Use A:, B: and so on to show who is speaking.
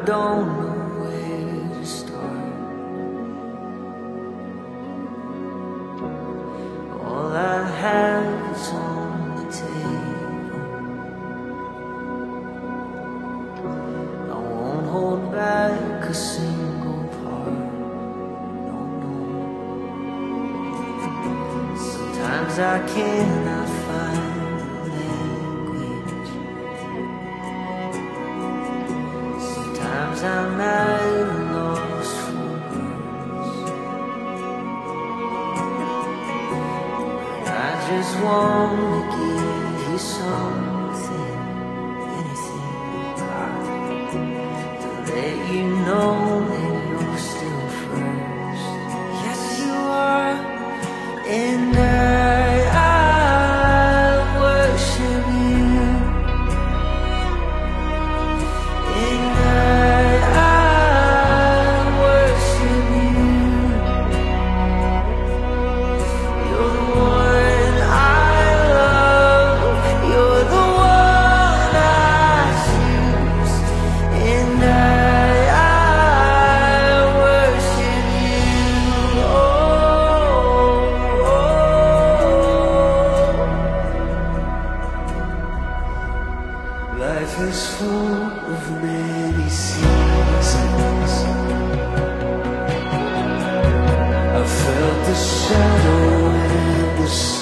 A: don't know where to start. All I have is on the table. I won't hold back a single part. No, no. Sometimes I cannot find the language. Sometimes I'm at a loss for words. I just want to give you something, anything, God, to let you know that you're still first. Yes, you are, and I worship you, and I worship you. You're the one I love, you're the one I choose, and I worship you. Life is full of many seasons. I felt the shadow and the sun.